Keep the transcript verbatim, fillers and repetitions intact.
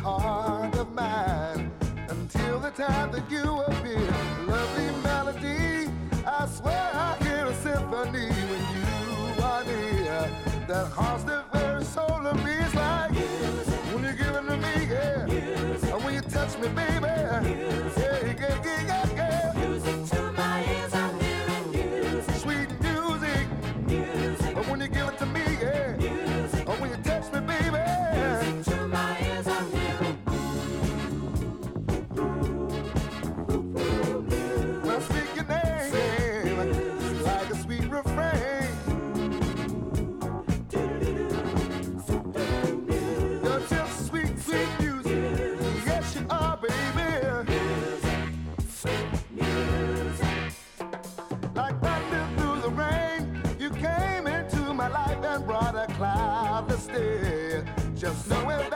heart of mine until the time that you appear. Lovely melody, I swear I hear a symphony when you are near. That haunts the very soul of me. It's like music. When you give it to me, yeah. Music. And when you touch me, baby, music. Yeah, yeah, yeah, yeah, yeah. Music to my ears, I'm hearing music. Sweet music, music. And when you give it to me, yeah. Music. And when you touch me, baby, music to my ears, I'm hearing. When I speak your name, it's like a sweet refrain. You're just sweet, sweet music. Yes, you are, baby. Like thunder through the rain, you came into my life and brought a cloudless day. Just knowing that